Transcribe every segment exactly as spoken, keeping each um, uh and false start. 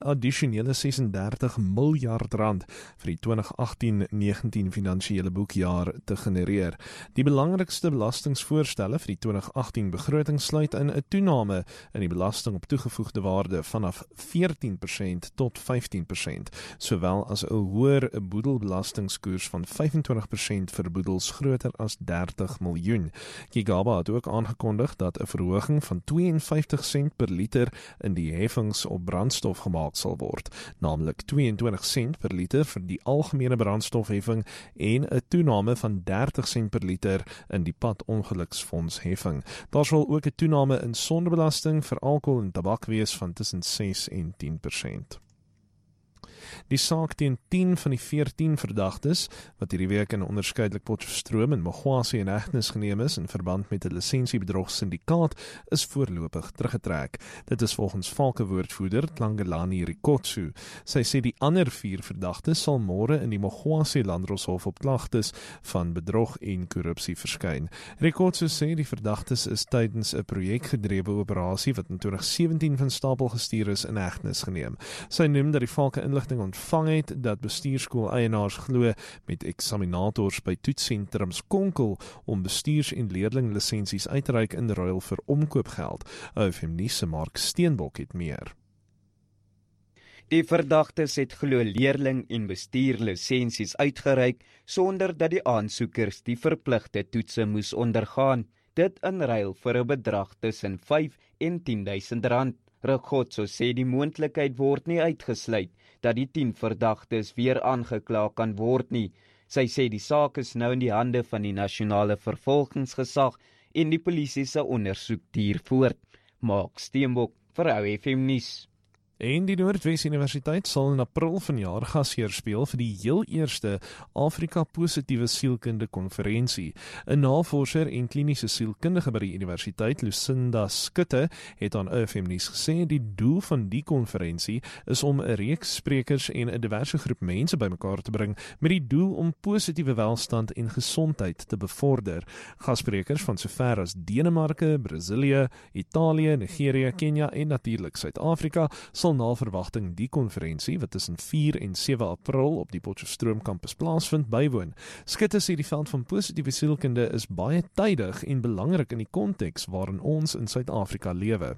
addisionele ses en dertig miljard rand vir die twintig agttien negentien finansiële boekjaar te genereer. Die belangrikste belastingsvoorstelle vir die twintig agttien begroting sluit in 'n toename in die belasting op toegevoegde waarde vanaf veertien persent tot vyftien persent, sowel as 'n hoër boedelbelastingskoers van vyf en twintig persent vir boedels groter as dertig miljoen. Gigaba het ook aangekondig dat 'n verhoging van twee en vyftig sent per liter in die heffings op brandstof gemaak sal word, naamlik twee en twintig sent per liter vir die algemene brandstofheffing en 'n toename van dertig sent per liter in die padongeluksfondsheffing. Daar sal ook 'n toename in sondebelasting vir alkohol en tabak wees van tussen ses en tien persent. Die saak teen tien van die veertien verdagtes, wat hierdie week in onderskeidelik Potchefstroom en Mogwasi in hegtenis geneem is in verband met 'n lisensiebedrogssindikaat, is voorlopig teruggetrek. Dit is volgens Valke-woordvoerder Tlangelani Rikotsu. Sy sê die ander vier verdagtes sal môre in die Mogwasi Landdroshof op klagtes van bedrog en korrupsie verskyn. Rikotsu sê die verdagtes is tydens 'n projekgedrewe operasie wat in twintig sewentien van stapel gestuur is in hegtenis geneem. Sy noem dat die Valke inligting ontvang het dat bestuurskool-eienaars glo met eksaminators by toetssentrums konkel om bestuurs- en leerlinglisensies uit te reik in ruil vir omkoopgeld. O F M nuus se Mark Steenbok het meer. Die verdagtes het glo leerling- en bestuurlisensies uitgereik sonder dat die aansoekers die verpligte toetse moes ondergaan. Dit in ruil vir 'n bedrag tussen vyf en tien duisend rand. Rikotsu sê die moontlikheid word nie uitgesluit dat die tien verdagtes weer aangekla kan word nie. Sy sê die saak is nou in die hande van die nasionale vervolgingsgesag en die polisie se ondersoek duur voort. Mark Steenbok vir O F M nuus. En die Noordwes Universiteit sal in April vanjaar gasheer speel vir die heel eerste Afrika Positiewe Sielkunde Konferensie. 'n Navorser en kliniese sielkundige by die universiteit, Lucinda Skutte, het aan O F M nuus gesê die doel van die konferensie is om 'n reeks sprekers en 'n diverse groep mense bymekaar te bring met die doel om positiewe welstand en gesondheid te bevorder. Gassprekers van sover as Denemarke, Brasilië, Italië, Nigeria, Kenia en natuurlik Suid-Afrika sal na verwagting die konferensie wat tussen vier en sewe April op die Potchefstroom kampus plaasvind bywoon. Skutte sê die veld van positiewe sielkunde is baie tydig en belangrik in die konteks waarin ons in Suid-Afrika lewe.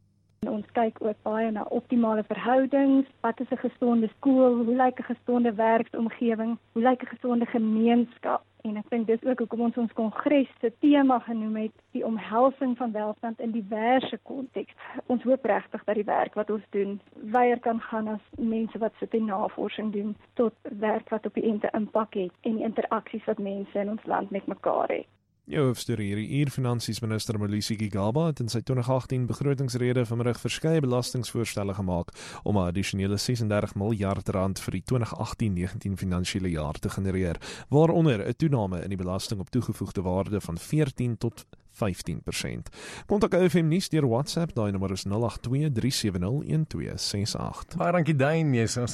Ons kyk ook baie na optimale verhoudings, wat is 'n gesonde skool, hoe lyk 'n gesonde werksomgewing, hoe lyk 'n gesonde gemeenskap. En ek dink dis ook hoekom ons ons kongres se tema genoem het, die omhelsing van welstand in diverse konteks. Ons hoop regtig dat die werk wat ons doen, wyer kan gaan as mense wat sit en navorsing doen, tot werk wat op die ende impak het en die interaksies wat mense in ons land met mekaar het. Jou hoofsteur hierdie uur, Finansiesminister Molisi Gigaba het in sy twintig agttien begrotingsrede vanmiddag verskeie belastingvoorstelle gemaak om 'n addisionele ses en dertig miljard rand vir die twintig agttien negentien finansiële jaar te genereer, waaronder 'n toename in die belasting op toegevoegde waarde van veertien tot vyftien persent. Kontak O F M nuus deur WhatsApp, daai nommer is nul agt twee drie sewe nul een twee ses agt. Baie dankie Daan, jy is